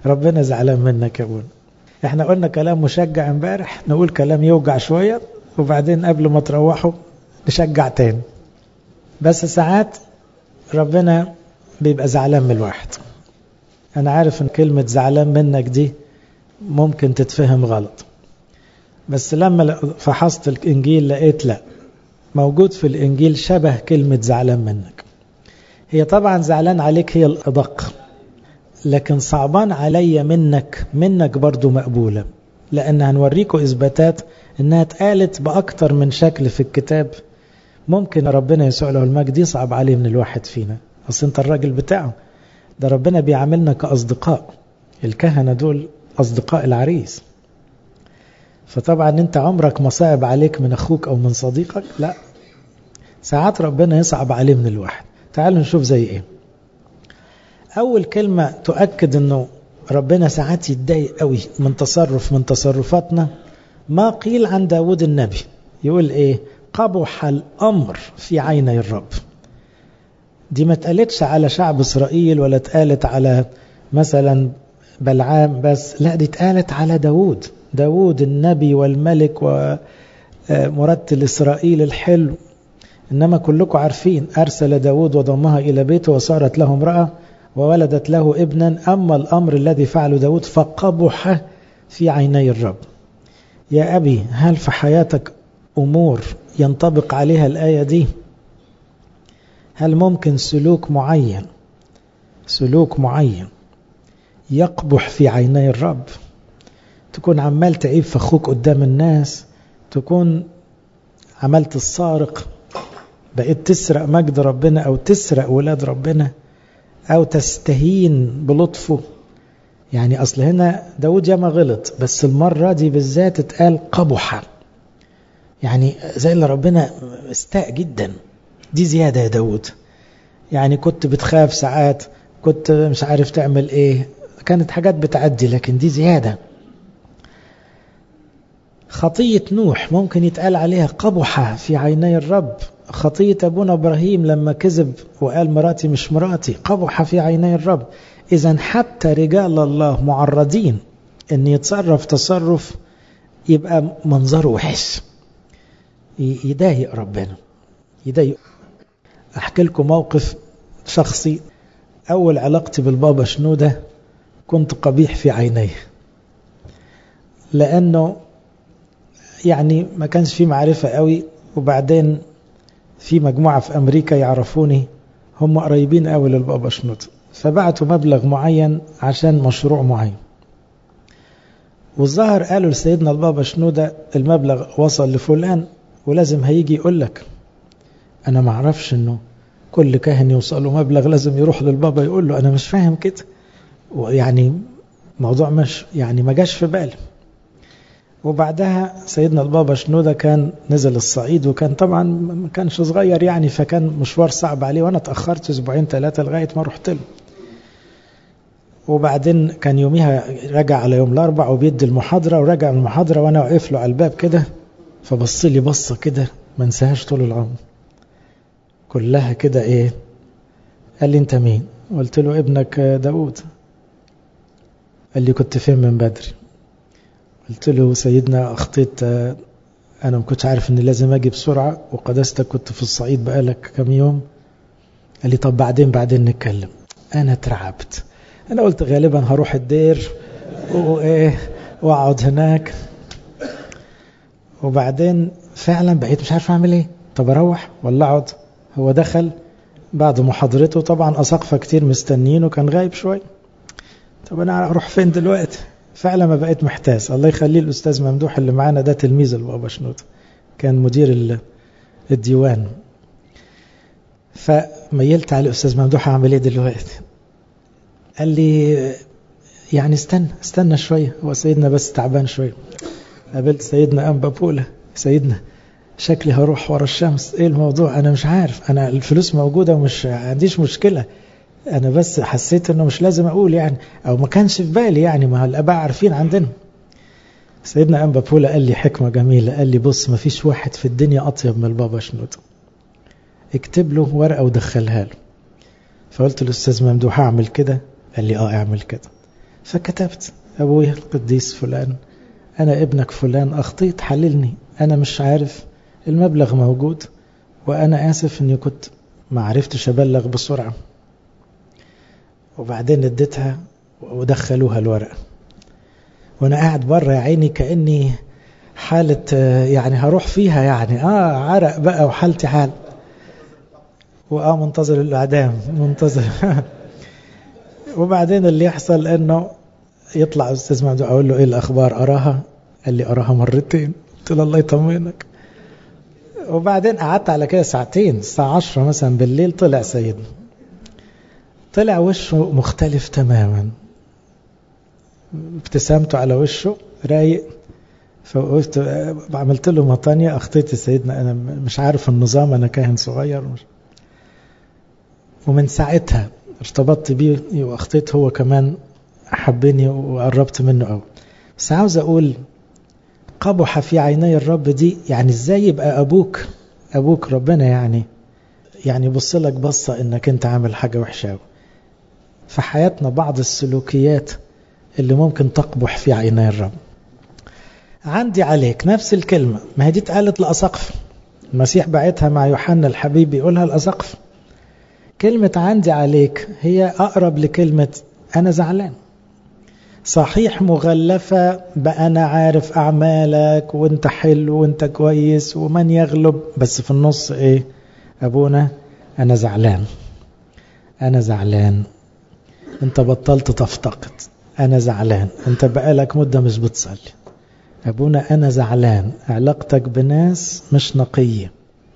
ربنا زعلان منك يا ابونا. احنا قلنا كلام مشجع امبارح، نقول كلام يوجع شوية وبعدين قبل ما تروحوا نشجع تاني. بس ساعات ربنا بيبقى زعلان من الواحد. انا عارف ان كلمة زعلان منك دي ممكن تتفهم غلط، بس لما فحصت الانجيل لقيت لا، موجود في الانجيل شبه كلمة زعلان منك. هي طبعا زعلان عليك هي الادق، لكن صعبان علي منك برضو مقبولة، لان هنوريكم اثباتات انها اتقالت باكتر من شكل في الكتاب. ممكن ربنا يسوع له المجد يصعب عليه من الواحد فينا، اصل انت الراجل بتاعه، ده ربنا بيعاملنا كأصدقاء. الكهنة دول أصدقاء العريس، فطبعا انت عمرك ما صعب عليك من أخوك أو من صديقك، لا، ساعات ربنا يصعب عليه من الواحد. تعالوا نشوف زي ايه. أول كلمة تؤكد أنه ربنا ساعات يتضايق قوي من تصرفاتنا، ما قيل عن داود النبي. يقول ايه؟ قبح الأمر في عيني الرب. دي ما اتقالتش على شعب إسرائيل ولا اتقالت على مثلا بلعام بس، لا، دي اتقالت على داود النبي والملك ومرتل إسرائيل الحلو. إنما كلكم عارفين أرسل داود وضمها إلى بيته وصارت له امرأة وولدت له ابنا، أما الأمر الذي فعله داود فقبح في عيني الرب. يا أبي، هل في حياتك أمور ينطبق عليها الآية دي؟ هل ممكن سلوك معين يقبح في عيني الرب؟ تكون عمال تعيب في أخوك قدام الناس، تكون عملت السارق، بقيت تسرق مجد ربنا أو تسرق ولاد ربنا أو تستهين بلطفه. يعني أصل هنا داود ياما غلط، بس المرة دي بالذات اتقال قبح، يعني زي اللي ربنا استاء جدا. دي زيادة يا داود، يعني كنت بتخاف ساعات، كنت مش عارف تعمل ايه، كانت حاجات بتعدي، لكن دي زيادة. خطية نوح ممكن يتقال عليها قبحة في عيني الرب. خطية أبونا إبراهيم لما كذب وقال مراتي مش مراتي، قبحة في عيني الرب. إذن حتى رجال الله معرضين أن يتصرف تصرف يبقى منظره وحش، يضايق ربنا، يضايق. أحكي لكم موقف شخصي. أول علاقتي بالبابا شنودة كنت قبيح في عينيه، لأنه يعني ما كانش في معرفة قوي، وبعدين في مجموعة في أمريكا يعرفوني، هم قريبين قوي للبابا شنودة، فبعتوا مبلغ معين عشان مشروع معين، والظاهر قالوا لسيدنا البابا شنودة المبلغ وصل لفلان ولازم هيجي يقول لك. أنا ما أعرفش إنه كل كاهن يوصله مبلغ لازم يروح للبابا يقول له، أنا مش فاهم كده، ويعني موضوع مش يعني ما جاش في بالي. وبعدها سيدنا البابا شنودة كان نزل الصعيد، وكان طبعا ما كانش صغير يعني، فكان مشوار صعب عليه، وأنا تأخرت 2-3 لغاية ما رحت له. وبعدين كان يوميها رجع على يوم الأربع وبيدي المحاضرة، ورجع من المحاضرة وأنا واقف له على الباب كده، فبص لي بصة كده ما انساهاش طول العمر كلها كده. ايه؟ قال لي انت مين؟ قلت له ابنك داود. قال لي كنت فين من بدري؟ قلت له سيدنا اخطيت، انا ما كنتش عارف اني لازم اجي بسرعة، وقداستك كنت في الصعيد بقالك كم يوم. قال لي طب بعدين نتكلم. انا اترعبت، انا قلت غالبا هروح الدير واقعد هناك، وبعدين فعلا بقيت مش عارف اعمل ايه، طب اروح ولا اقعد؟ هو دخل بعد محاضرته، طبعا أساقفة كتير مستنيين وكان غايب شوي، طب أنا أروح فين دلوقتي؟ فعلا ما بقيت محتاس. الله يخليه الأستاذ ممدوح اللي معانا، ده تلميذ البابا شنودة، كان مدير الديوان. فميلت على الأستاذ ممدوح أعمل إيه دلوقتي؟ قال لي يعني استنى شوية، هو سيدنا بس تعبان شوية. قابلت سيدنا أنبا بولا، سيدنا شكلي هروح ورا الشمس، ايه الموضوع؟ انا مش عارف، انا الفلوس موجودة ومش عنديش مشكلة، انا بس حسيت انه مش لازم اقول يعني، او ما كانش في بالي يعني، ما الاباء عارفين عندنا. سيدنا أنبا بولا قال لي حكمة جميلة، قال لي بص، ما فيش واحد في الدنيا اطيب من البابا شنودة، اكتب له ورقة ودخلها له. فقلت للأستاذ ممدوح اعمل كده؟ قال لي اعمل كده. فكتبت: أبويا القديس فلان، أنا ابنك فلان، أخطيت، حللني، أنا مش عارف، المبلغ موجود، وأنا آسف أني كنت ما عرفتش أبلغ بسرعة. وبعدين اديتها ودخلوها الورقة، وأنا قاعد برا يا عيني كأني حالة يعني هروح فيها، يعني عرق بقى وحالتي حال، منتظر الإعدام منتظر. وبعدين اللي يحصل إنه يطلع أستاذ ممدوح، أقول له إيه الأخبار؟ أراها؟ قال لي أراها مرتين. قلت له الله يطمئنك. وبعدين قعدت على كده ساعتين، الساعة 10 مثلا بالليل طلع سيدنا، طلع وشه مختلف تماما، ابتسامته على وشه رايق. فقلت عملت له مطانية، أخطيت سيدنا، أنا مش عارف النظام، أنا كاهن صغير. ومن ساعتها ارتبطت بيه وأخطيت، هو كمان حبني وقربت منه قوي. بس عاوز أقول قبح في عيني الرب دي، يعني إزاي يبقى أبوك ربنا يعني بصلك بصة إنك أنت عامل حاجة وحشة. في حياتنا بعض السلوكيات اللي ممكن تقبح في عيني الرب. عندي عليك نفس الكلمة، ما هي دي اتقالت لأسقف، المسيح بعتها مع يوحنا الحبيب يقولها لأسقف. كلمة عندي عليك هي أقرب لكلمة أنا زعلان. صحيح مغلفة بأنا عارف أعمالك وانت حلو وانت كويس ومن يغلب، بس في النص ايه؟ أبونا أنا زعلان، أنا زعلان، انت بطلت تفتقد، أنا زعلان، انت بقالك مدة مش بتصلي، أبونا أنا زعلان، علاقتك بناس مش نقية.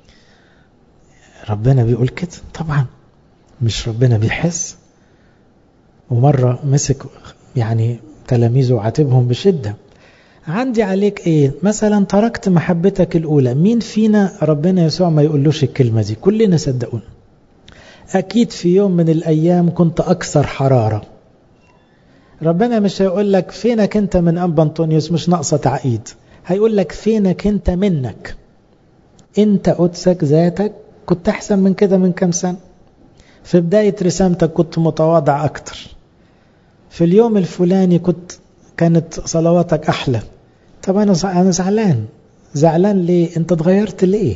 ربنا بيقول كده طبعا، مش ربنا بيحس؟ ومرة مسك يعني تلاميذه وعاتبهم بشدة. عندي عليك ايه؟ مثلا تركت محبتك الأولى. مين فينا ربنا يسوع ما يقولوش الكلمة دي؟ كلنا صدقون. أكيد في يوم من الأيام كنت أكثر حرارة. ربنا مش هيقول لك فينك انت من أنبا أنطونيوس، مش ناقصة تعقيد، هيقول لك فينك انت منك. انت قدسك ذاتك كنت أحسن من كده من كام سنة. في بداية رسالتك كنت متواضع أكتر. في اليوم الفلاني كانت صلواتك أحلى. طب أنا زعلان ليه؟ أنت اتغيرت ليه؟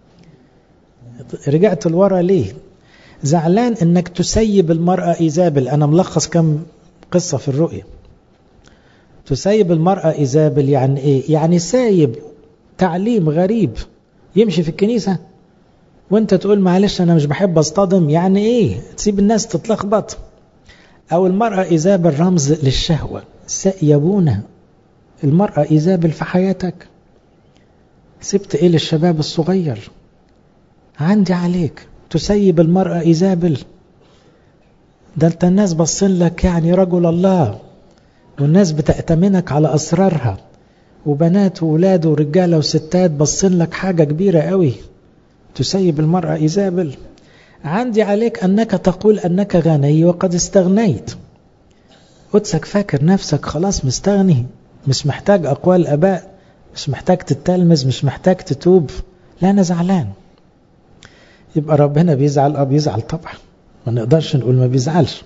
رجعت لورا ليه؟ زعلان إنك تسيب المرأة إيزابل. أنا ملخص كم قصة في الرؤية. تسيب المرأة إيزابل يعني إيه؟ يعني سايب تعليم غريب يمشي في الكنيسة وانت تقول معلش أنا مش بحب أصطدم. يعني إيه؟ تسيب الناس تتلخبط. أو المرأة إيزابل رمز للشهوة. يابونا المرأة إيزابل في حياتك، سبت إيه للشباب الصغير؟ عندي عليك تسيب المرأة إيزابل. ده انت الناس بصين لك يعني رجل الله، والناس بتأتمنك على أسرارها، وبنات وولاد ورجالة وستات بصين لك حاجة كبيرة قوي. تسيب المرأة إيزابل. عندي عليك أنك تقول أنك غني وقد استغنيت. قدسك فاكر نفسك خلاص مستغني، مش محتاج أقوال أباء، مش محتاج تتلمذ، مش محتاج تتوب. لا أنا زعلان. يبقى ربنا بيزعل؟ بيزعل طبعا، ما نقدرش نقول ما بيزعلش.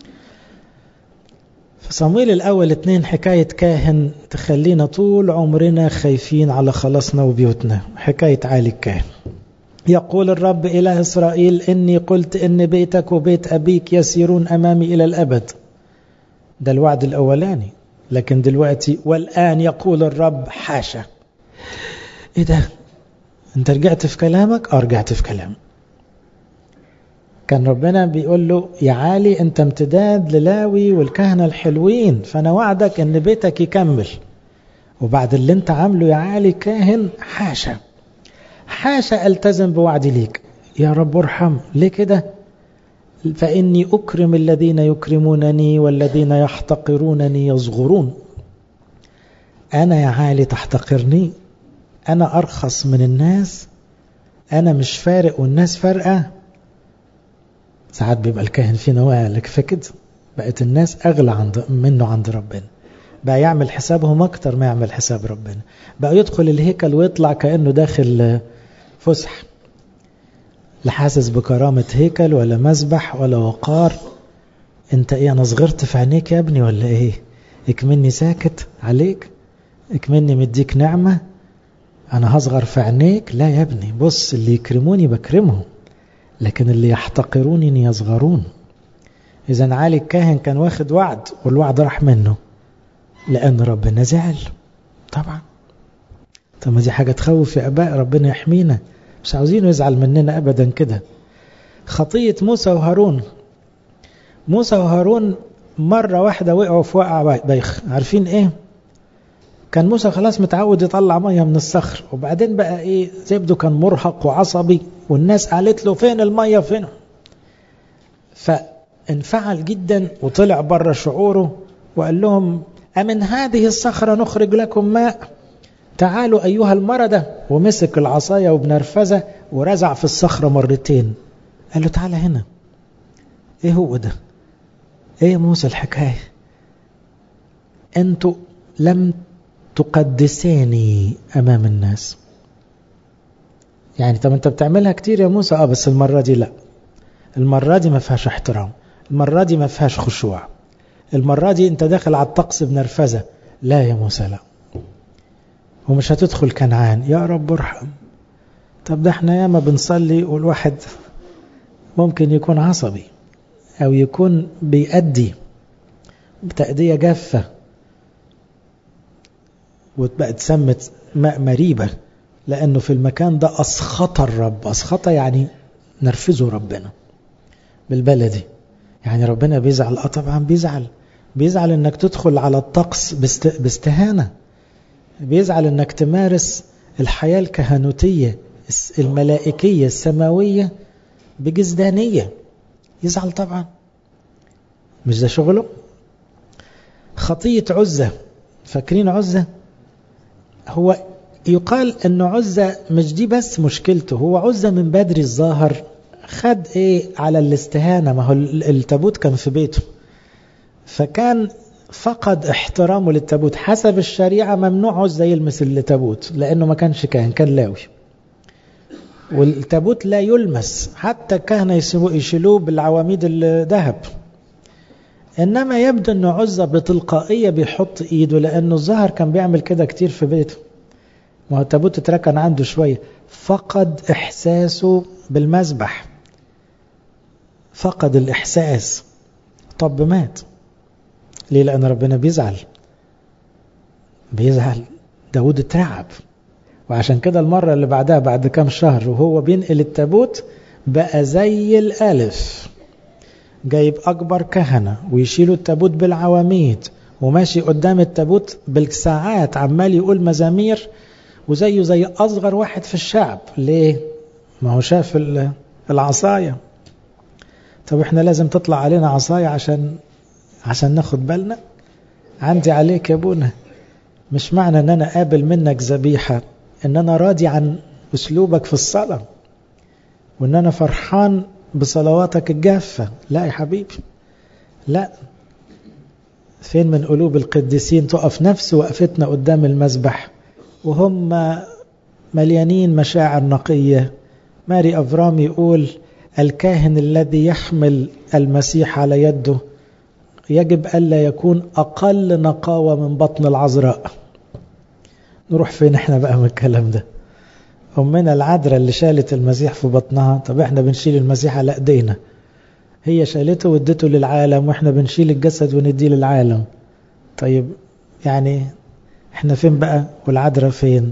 في صمويل الأول 2 حكاية كاهن تخلينا طول عمرنا خايفين على خلاصنا وبيوتنا. حكاية عالي الكاهن. يقول الرب إله إسرائيل إني قلت إن بيتك وبيت أبيك يسيرون أمامي إلى الأبد. ده الوعد الأولاني. لكن دلوقتي والآن يقول الرب حاشا. إيه ده؟ أنت رجعت في كلامك؟ رجعت في كلامي. كان ربنا بيقول له يا عالي أنت امتداد للاوي والكهنة الحلوين، فأنا وعدك إن بيتك يكمل. وبعد اللي أنت عامله يا عالي كاهن، حاشا حاشا ألتزم بوعدي ليك. يا رب ارحم، ليه كده؟ فإني أكرم الذين يكرمونني والذين يحتقرونني يصغرون. أنا يا عالي تحتقرني؟ أنا أرخص من الناس؟ أنا مش فارق والناس فارقة؟ ساعات بيبقى الكاهن فينا وقالك فكده، بقت الناس أغلى منه عند ربنا، بقى يعمل حسابهم أكتر ما يعمل حساب ربنا، بقى يدخل الهيكل ويطلع كأنه داخل فسح، لا حاسس بكرامة هيكل ولا مذبح ولا وقار. انت ايه، انا صغرت في عينيك يا ابني ولا ايه؟ اكمني ساكت عليك، اكمني مديك نعمة، انا هصغر في عينيك؟ لا يا ابني، بص اللي يكرموني بكرمهم، لكن اللي يحتقروني يصغرون. اذا علي الكاهن كان واخد وعد والوعد راح منه لان ربنا زعل طبعا. طب ما دي حاجة تخوف يا اباء، ربنا يحمينا، مش عاوزينه يزعل مننا ابدا كده. خطية موسى وهارون. موسى وهارون مرة واحدة وقعوا في وقع بايخ. عارفين ايه؟ كان موسى خلاص متعود يطلع مية من الصخر، وبعدين بقى ايه، زبده كان مرهق وعصبي، والناس قالت له فين المية فين، فانفعل جدا وطلع بره شعوره وقال لهم أمن هذه الصخرة نخرج لكم ماء؟ تعالوا أيها المردة. ومسك العصاية وبنرفزة ورزع في الصخرة مرتين. قال له تعالى هنا. ايه هو ده؟ ايه موسى الحكاية؟ انتوا لم تقدساني امام الناس. يعني طب انت بتعملها كتير يا موسى، بس المرة دي لا، المرة دي ما فيهاش احترام، المرة دي ما فيهاش خشوع، المرة دي انت داخل على الطقس بنرفزة. لا يا موسى لا، ومش هتدخل كنعان. يا رب ارحم. طب ده احنا ياما بنصلي والواحد ممكن يكون عصبي او يكون بيأدي بتأدية جافة وتبقى تسمت ماء مريبة، لأنه في المكان ده أسخط الرب. أسخط يعني نرفزه ربنا بالبلدي، يعني ربنا بيزعل. طبعا بيزعل انك تدخل على الطقس باستهانة، بيزعل انك تمارس الحياة الكهنوتية الملائكية السماوية بجزدانية. يزعل طبعا، مش ده شغله. خطية عزة. فاكرين عزة؟ هو يقال أن عزة مش دي بس مشكلته، هو عزة من بدري الظاهر خد ايه على الاستهانة. ما هو التابوت كان في بيته، فكان فقد احترامه للتابوت. حسب الشريعة ممنوع عزة يلمس التابوت لأنه ما كانش كاهن، كان لاوي، والتابوت لا يلمس، حتى الكهنة يشيلوه بالعواميد الذهب. إنما يبدو أنه عزة بتلقائية بيحط إيده، لأنه الظاهر كان بيعمل كده كتير في بيته. ما هو التابوت اتركن عنده شوية، فقد إحساسه بالمذبح، فقد الإحساس. طب مات ليه؟ لأن ربنا بيزعل. داود اترعب، وعشان كده المرة اللي بعدها بعد كام شهر وهو بينقل التابوت بقى زي الألف، جايب أكبر كهنة ويشيلوا التابوت بالعواميد وماشي قدام التابوت بالساعات عمال يقول مزامير، وزيه زي أصغر واحد في الشعب. ليه؟ ما هو شاف العصاية. طب احنا لازم تطلع علينا عصاية عشان ناخد بالنا؟ عندي عليك يا ابونا، مش معنى ان انا قابل منك ذبيحة ان انا راضي عن اسلوبك في الصلاة وان انا فرحان بصلواتك الجافة. لا يا حبيبي، لا. فين من قلوب القديسين تقف نفس وقفتنا قدام المذبح وهم مليانين مشاعر نقية؟ ماري أفرام يقول الكاهن الذي يحمل المسيح على يده يجب ألا يكون أقل نقاوة من بطن العذراء. نروح فين احنا بقى من الكلام ده؟ أمنا العذراء اللي شالت المسيح في بطنها، طب احنا بنشيل المسيح على ايدينا، هي شالته وادته للعالم، واحنا بنشيل الجسد ونديه للعالم. طيب يعني احنا فين بقى والعذراء فين؟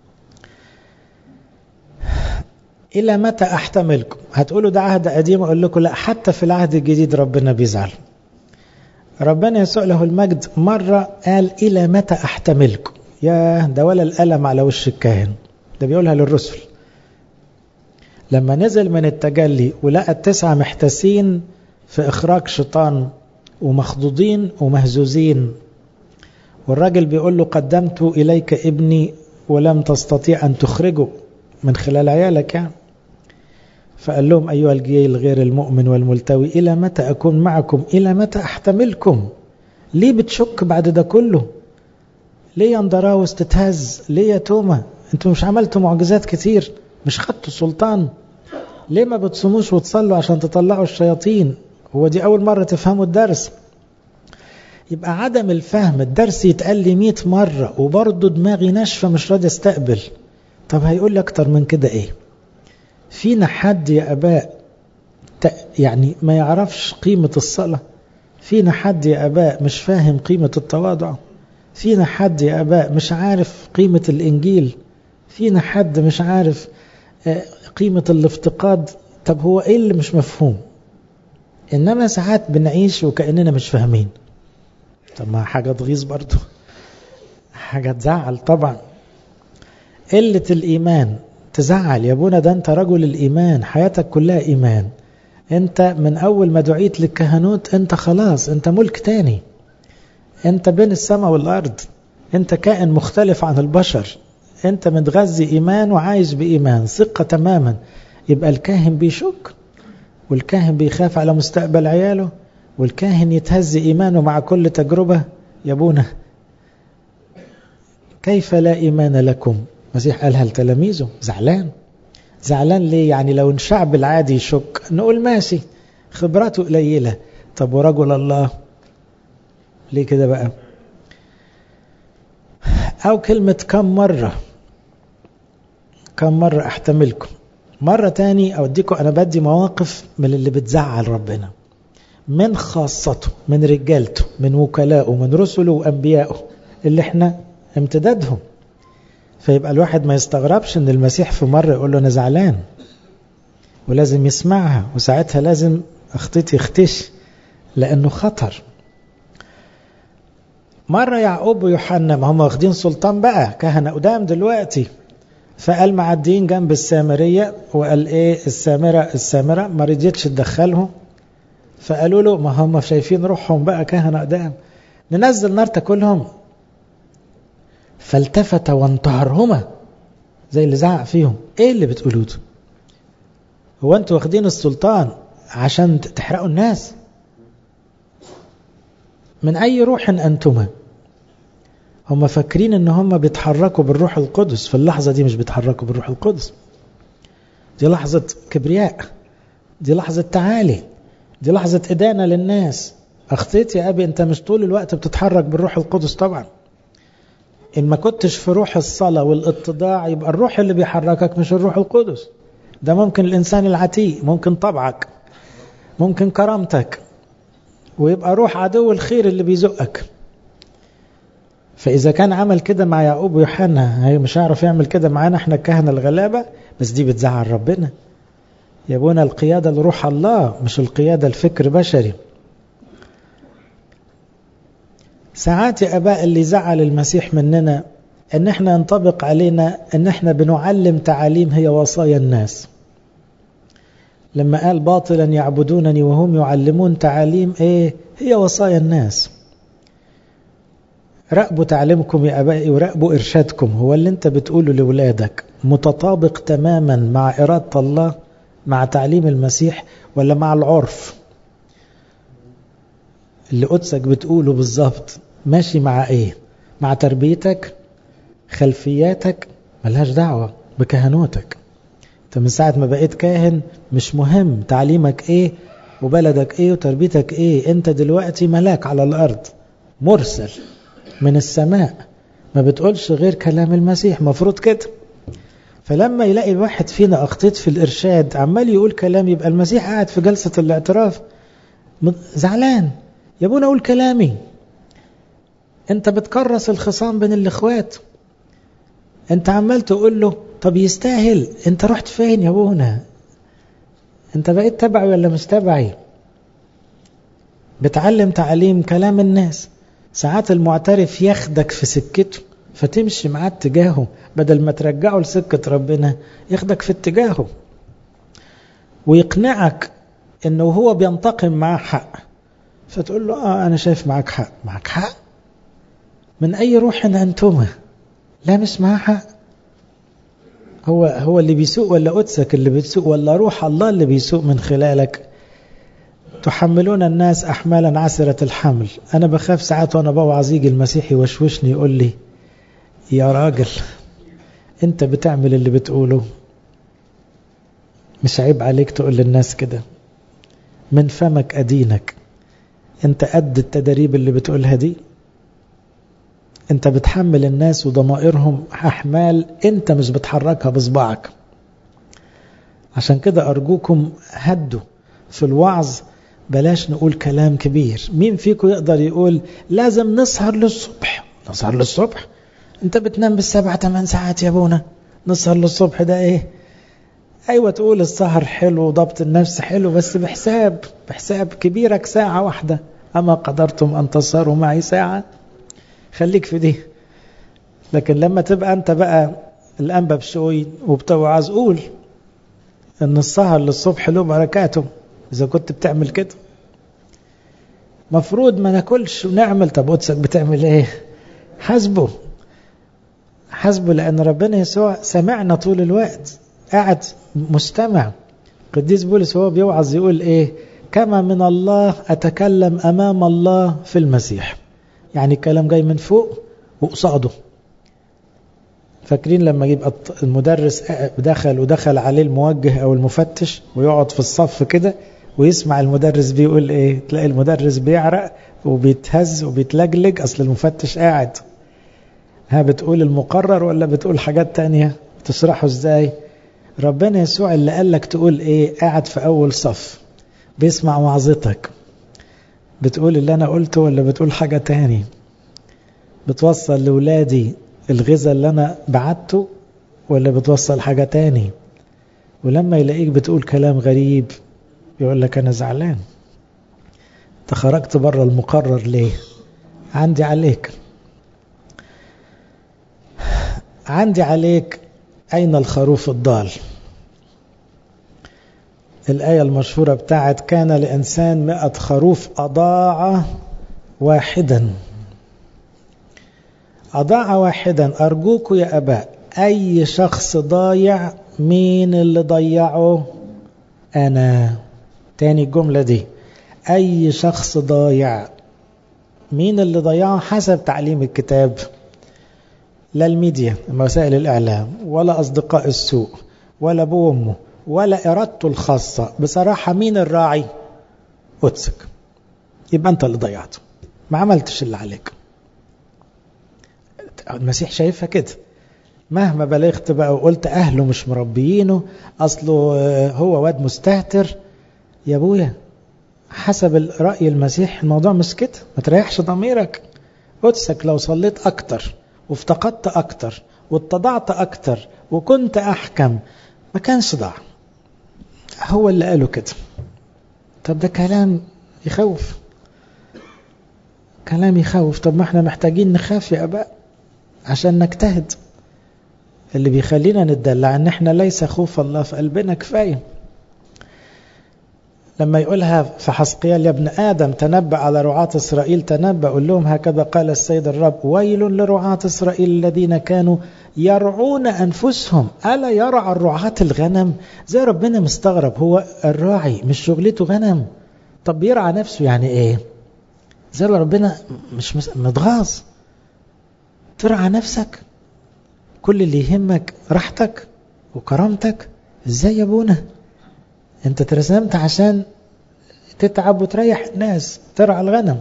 إلى متى أحتملكم؟ هتقولوا ده عهد قديم، أقول لكم لا، حتى في العهد الجديد ربنا بيزعل. ربنا يسوع له المجد مرة قال إلى متى أحتملكم؟ يا ده ولا الألم على وش الكاهن، ده بيقولها للرسل. لما نزل من التجلي ولقى 9 محتسين في إخراج شيطان ومخضوضين ومهزوزين، والراجل بيقول له قدمت إليك ابني ولم تستطيع أن تخرجه من خلال عيالك يعني. فقال لهم أيها الجيل غير المؤمن والملتوي، إلى متى أكون معكم؟ إلى متى أحتملكم؟ ليه بتشك بعد ده كله؟ ليه يا اندراوس تتهز؟ ليه يا توما انتوا مش عملتوا معجزات كتير؟ مش خدتوا سلطان؟ ليه ما بتصوموش وتصلوا عشان تطلعوا الشياطين؟ هو دي أول مرة تفهموا الدرس. يبقى عدم الفهم، الدرس يتقال لي 100 مرة وبرضه دماغي ناشفة مش راضي استقبل. طب هيقول لي أكتر من كده إيه؟ فينا حد يا أباء يعني ما يعرفش قيمة الصلاة؟ فينا حد يا أباء مش فاهم قيمة التواضع؟ فينا حد يا أباء مش عارف قيمة الإنجيل؟ فينا حد مش عارف قيمة الافتقاد؟ طب هو إيه اللي مش مفهوم؟ إنما ساعات بنعيش وكأننا مش فاهمين. طب ما حاجة تغيظ برضو، حاجة تزعل طبعا. قلة الإيمان تزعل يا ابونا، ده أنت رجل الإيمان، حياتك كلها إيمان، أنت من أول ما دعيت للكهنوت أنت خلاص، أنت ملك تاني، أنت بين السماء والأرض، أنت كائن مختلف عن البشر، أنت متغذي إيمان وعايش بإيمان ثقة تماما. يبقى الكاهن بيشك، والكاهن بيخاف على مستقبل عياله، والكاهن يتهز إيمانه مع كل تجربة. يا ابونا كيف لا إيمان لكم؟ مسيح قالها لتلاميذه. زعلان ليه؟ يعني لو الشعب العادي يشك نقول ماشي، خبراته قليلة. طب ورجل الله ليه كده بقى؟ أو كلمة كم مرة أحتملكم، مرة تاني أوديكم أنا بدي مواقف من اللي بتزعل ربنا، من خاصته، من رجالته، من وكلائه، من رسله وأنبيائه اللي احنا امتدادهم. فيبقى الواحد ما يستغربش ان المسيح في مرة يقول له انا زعلان، ولازم يسمعها، وساعتها لازم اخطيتي يختش لانه خطر. مرة يعقوب ويوحنا، ما هم واخدين سلطان بقى، كهنة قدام دلوقتي، فقال معديين جنب السامرية، وقال ايه السامرة ما رضيتش تدخلهم، فقالوا له ما هم شايفين روحهم بقى كهنة قدام، ننزل نار تاكلهم. فالتفت وانتهرهما، زي اللي زعق فيهم، ايه اللي بتقولوه ده؟ هو انتوا واخدين السلطان عشان تحرقوا الناس؟ من اي روح انتما؟ هم فاكرين ان هم بيتحركوا بالروح القدس، في اللحظة دي مش بيتحركوا بالروح القدس، دي لحظة كبرياء، دي لحظة تعالي، دي لحظة إدانة للناس. أخطيت يا أبي، أنت مش طول الوقت بتتحرك بالروح القدس طبعا. إن ما كنتش في روح الصلاة والاتضاع يبقى الروح اللي بيحركك مش الروح القدس. ده ممكن الإنسان العتيق، ممكن طبعك، ممكن كرامتك، ويبقى روح عدو الخير اللي بيزقك. فإذا كان عمل كده مع يعقوب ويوحنا، هي مش هيعرف يعمل كده معانا احنا الكهنة الغلابة. بس دي بتزعل ربنا. يبونا القيادة لروح الله، مش القيادة الفكر بشري. ساعات يا أباء اللي زعل المسيح مننا ان احنا ينطبق علينا ان احنا بنعلم تعاليم هي وصايا الناس. لما قال باطلا يعبدونني وهم يعلمون تعاليم ايه هي وصايا الناس. راقبوا تعليمكم يا أبائي وراقبوا إرشادكم. هو اللي انت بتقوله لولادك متطابق تماما مع إرادة الله، مع تعليم المسيح، ولا مع العرف؟ اللي قدسك بتقوله بالظبط ماشي مع ايه؟ مع تربيتك، خلفياتك، ملهاش دعوة بكهنوتك. انت من ساعة ما بقيت كاهن مش مهم تعليمك ايه وبلدك ايه وتربيتك ايه. انت دلوقتي ملاك على الارض، مرسل من السماء، ما بتقولش غير كلام المسيح، مفروض كده. فلما يلاقي الواحد فينا أخطيت في الإرشاد عمال يقول كلام، يبقى المسيح قاعد في جلسة الاعتراف زعلان. يا ابونا أقول كلامي، أنت بتكرس الخصام بين الإخوات، أنت عمال تقول له طب يستاهل، أنت رحت فين يا ابونا؟ أنت بقيت تبعي ولا مش تبعي؟ بتعلم تعليم كلام الناس. ساعات المعترف ياخدك في سكته فتمشي معاه اتجاهه، بدل ما ترجعه لسكة ربنا ياخدك في اتجاهه ويقنعك انه هو بينتقم معاه حق، فتقول له انا شايف معاك حق. معاك حق؟ من اي روح انتما؟ لا مش معاه حق. هو اللي بيسوق، ولا قدسك اللي بتسوق، ولا روح الله اللي بيسوق من خلالك؟ تحملون الناس أحمالا عسرة الحمل. أنا بخاف ساعات وأنا بوعظ يجي المسيح يوشوشني يقول لي يا راجل أنت بتعمل اللي بتقوله، مش عيب عليك تقول للناس كده؟ من فمك أدينك. انت قد التدريب اللي بتقولها دي؟ انت بتحمل الناس وضمائرهم أحمال انت مش بتحركها بصبعك. عشان كده أرجوكم هدوا في الوعظ، بلاش نقول كلام كبير. مين فيكم يقدر يقول لازم نسهر للصبح؟ نسهر للصبح؟ انت بتنام بال7-8 ساعات يا ابونا، نسهر للصبح ده ايه؟ ايوه تقول السهر حلو وضبط النفس حلو، بس بحساب كبيرك ساعة واحدة. اما قدرتم ان تسهروا معي ساعة؟ خليك في دي. لكن لما تبقى انت بقى الانبا بشوي وبتوعظ، قول ان السهر للصبح له بركاته اذا كنت بتعمل كده. مفروض ما ناكلش ونعمل. طب قدسك بتعمل ايه؟ حاسبه، لان ربنا يسوع سمعنا طول الوقت، قاعد مستمع. قديس بولس وهو بيوعظ يقول ايه؟ كما من الله اتكلم امام الله في المسيح. يعني الكلام جاي من فوق وقصاده. فاكرين لما يبقى المدرس دخل عليه الموجه او المفتش ويقعد في الصف كده ويسمع المدرس بيقول ايه؟ تلاقي المدرس بيعرق وبيتهز وبيتلجلج، اصل المفتش قاعد. ها بتقول المقرر ولا بتقول حاجات تانية؟ تشرحه ازاي؟ ربنا يسوع اللي قالك تقول ايه قاعد في اول صف بيسمع وعظتك، بتقول اللي انا قلته ولا بتقول حاجة تاني؟ بتوصل لولادي الغذاء اللي انا بعته ولا بتوصل حاجة تاني؟ ولما يلاقيك بتقول كلام غريب يقول لك انا زعلان، انت خرجت بره المقرر ليه؟ عندي عليك أين الخروف الضال؟ الآية المشهورة بتاعت كان لإنسان 100 خروف أضاع واحدا. أرجوكوا يا أباء، أي شخص ضايع مين اللي ضيعه؟ أنا. تاني الجملة دي، أي شخص ضايع مين اللي ضيعه حسب تعليم الكتاب؟ لا الميديا وسائل الإعلام ولا أصدقاء السوء ولا أبوه وأمه ولا إرادته الخاصة. بصراحة مين الراعي؟ قدسك. يبقى أنت اللي ضيعته، ما عملتش اللي عليك. المسيح شايفها كده. مهما بلغت بقى وقلت أهله مش مربيينه، أصله هو واد مستهتر، يا أبويا حسب رأي المسيح الموضوع مش كده. ما تريحش ضميرك. قدسك لو صليت أكتر وافتقدت أكتر واتضعت أكتر وكنت أحكم ما كانش ضاع. هو اللي قاله كده. طب ده كلام يخوف، كلام يخوف. طب ما احنا محتاجين نخاف يا أباء عشان نجتهد. اللي بيخلينا نتدلع ان احنا ليس خوف الله في قلبنا كفاية. لما يقولها في حزقيال يا ابن آدم تنبأ على رعاة إسرائيل، تنبأ قل لهم هكذا قال السيد الرب ويل لرعاة إسرائيل الذين كانوا يرعون أنفسهم ألا يرعى الرعاة الغنم؟ زي ربنا مستغرب، هو الراعي مش شغلته غنم؟ طب يرعى نفسه يعني ايه؟ زي ربنا مش متغاظ؟ ترعى نفسك، كل اللي يهمك راحتك وكرامتك. ازاي يا ابونا؟ انت ترسمت عشان تتعب وتريح الناس، ترعى الغنم.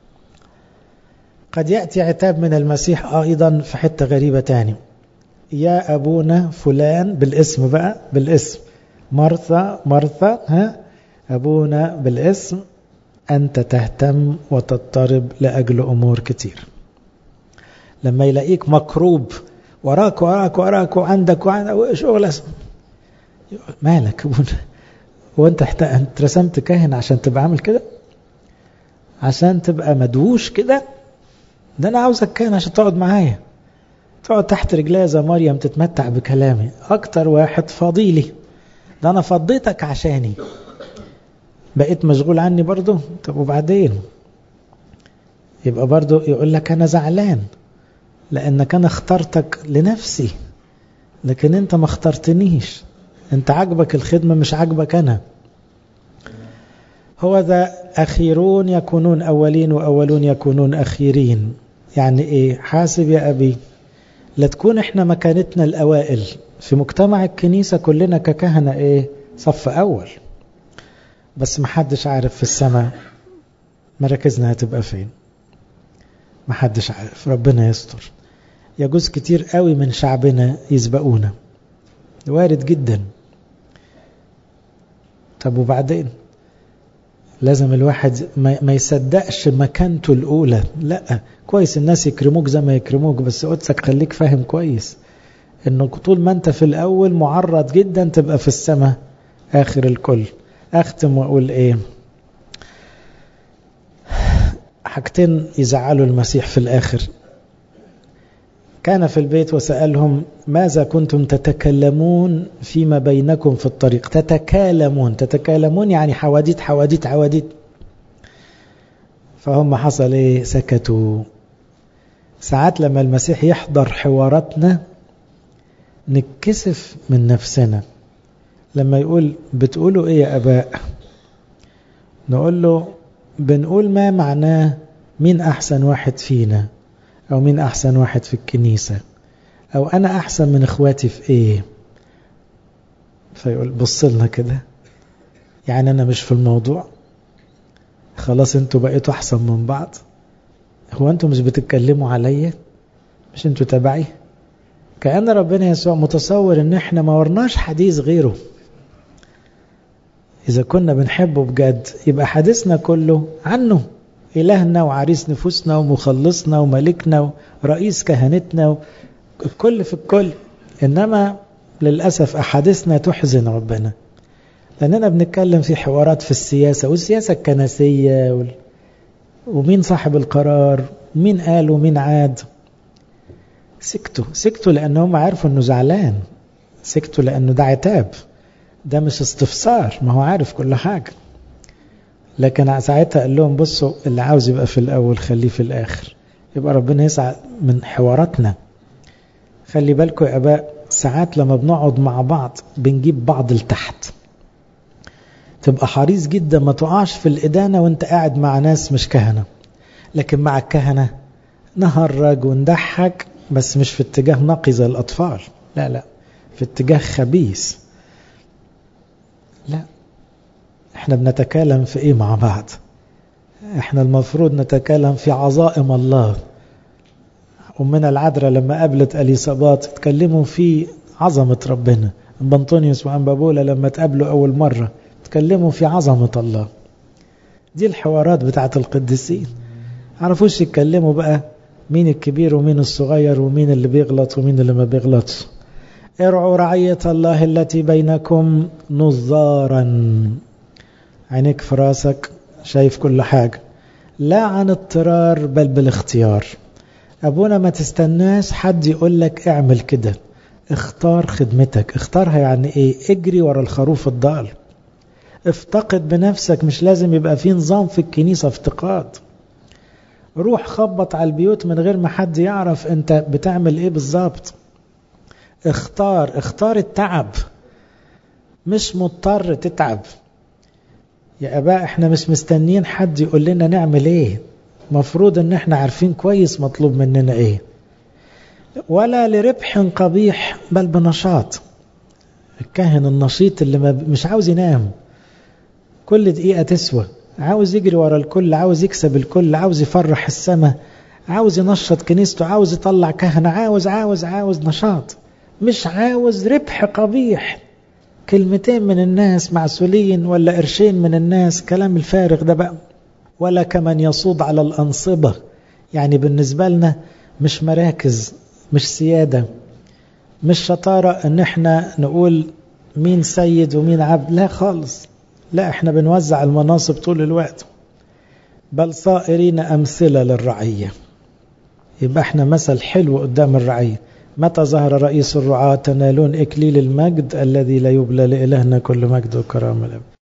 قد يأتي عتاب من المسيح أيضا في حتة غريبة تاني. يا أبونا فلان بالاسم بقى، بالاسم مرثا ها أبونا بالاسم، أنت تهتم وتضطرب لأجل أمور كتير. لما يلاقيك مكروب وراك وعندك شغل مالك أبونا؟ وانت رسمت كاهن عشان تبقى عامل كده؟ عشان تبقى مدووش كده؟ ده انا عاوزك كاهن عشان تقعد معايا، تقعد تحت رجلي زي مريم تتمتع بكلامي. اكتر واحد فضيلي، ده انا فضيتك عشاني، بقيت مشغول عني برضو. طب وبعدين؟ يبقى برضو يقول لك انا زعلان لانك انا اخترتك لنفسي، لكن انت ما اخترتنيش. انت عجبك الخدمة مش عجبك انا. هو ذا اخيرون يكونون اولين واولون يكونون اخيرين. يعني ايه؟ حاسب يا ابي لا تكون احنا مكانتنا الاوائل في مجتمع الكنيسة كلنا ككهنة ايه؟ صف اول، بس محدش عارف في السماء مراكزنا هتبقى فين، محدش عارف. ربنا يستر. يجوز كتير قوي من شعبنا يسبقونا، وارد جدا. طب وبعدين؟ لازم الواحد ما يصدقش مكانته الأولى. لا، كويس الناس يكرموك زي ما يكرموك، بس قدسك خليك فاهم كويس انه طول ما انت في الأول معرض جدا تبقى في السماء آخر الكل. أختم وأقول إيه؟ حاجتين يزعلوا المسيح في الآخر. كان في البيت وسألهم ماذا كنتم تتكلمون فيما بينكم في الطريق. تتكلمون يعني حواديت حواديت حواديت. فهم حصل ايه؟ سكتوا. ساعات لما المسيح يحضر حواراتنا نتكسف من نفسنا. لما يقول بتقولوا ايه يا اباء، نقول له بنقول ما معناه مين احسن واحد فينا، او مين احسن واحد في الكنيسة، او انا احسن من اخواتي في ايه. فيقول بصلنا كده، يعني انا مش في الموضوع، خلاص انتوا بقيتوا احسن من بعض. هو انتوا مش بتتكلموا عليا؟ مش انتوا تبعي؟ كأن ربنا يسوع متصور ان احنا ما ورناش حديث غيره. اذا كنا بنحبه بجد يبقى حديثنا كله عنه، إلهنا وعريس نفوسنا ومخلصنا وملكنا ورئيس كهنتنا، الكل في الكل. إنما للأسف أحاديثنا تحزن ربنا، لأننا بنتكلم في حوارات في السياسة، والسياسة الكنسية ومين صاحب القرار ومين قال ومين عاد. سكتوا لأنهم عارفوا أنه زعلان، سكتوا لأنه ده عتاب، ده مش استفسار، ما هو عارف كل حاجة. لكن ساعتها قال لهم بصوا، اللي عاوز يبقى في الأول خليه في الآخر. يبقى ربنا يسعى من حواراتنا. خلي بالكم يا أباء، ساعات لما بنقعد مع بعض بنجيب بعض لتحت. تبقى حريص جدا ما تقعش في الإدانة وانت قاعد مع ناس مش كهنة، لكن مع الكهنة نهرج وندحك، بس مش في اتجاه نقي زي الأطفال، لا، في اتجاه خبيث. لا، احنا بنتكلم في ايه مع بعض؟ احنا المفروض نتكلم في عظائم الله. أمنا العذراء لما قابلت أليصابات اتكلموا في عظمة ربنا. بنطونيوس وأنبابولا لما تقابلوا أول مرة اتكلموا في عظمة الله. دي الحوارات بتاعت القديسين. عرفوش يتكلموا بقى مين الكبير ومين الصغير ومين اللي بيغلط ومين اللي ما بيغلطش. ارعوا رعية الله التي بينكم نظارا. عينيك في راسك شايف كل حاجة، لا عن اضطرار بل بالاختيار. أبونا ما تستناش حد يقول لك اعمل كده، اختار خدمتك. اختارها يعني ايه؟ اجري ورا الخروف الضال، افتقد بنفسك. مش لازم يبقى في نظام في الكنيسة افتقاد. روح خبط على البيوت من غير ما حد يعرف انت بتعمل ايه بالظبط. اختار التعب، مش مضطر تتعب. يا أباء احنا مش مستنين حد يقول لنا نعمل ايه، مفروض ان احنا عارفين كويس مطلوب مننا ايه. ولا لربح قبيح بل بنشاط. الكاهن النشيط اللي مش عاوز ينام، كل دقيقة تسوى، عاوز يجري ورا الكل، عاوز يكسب الكل، عاوز يفرح السماء، عاوز ينشط كنيسته، عاوز يطلع كهنة، عاوز نشاط، مش عاوز ربح قبيح. كلمتين من الناس معسولين ولا قرشين من الناس، كلام الفارغ ده بقى. ولا كمن يصود على الأنصبة، يعني بالنسبة لنا مش مراكز، مش سيادة، مش شطارة ان احنا نقول مين سيد ومين عبد، لا خالص. لا، احنا بنوزع المناصب طول الوقت، بل صائرين أمثلة للرعية. يبقى احنا مثل حلو قدام الرعية. متى ظهر رئيس الرعاة تنالون إكليل المجد الذي لا يبلى، لإلهنا كل مجد وكرامة الأبد.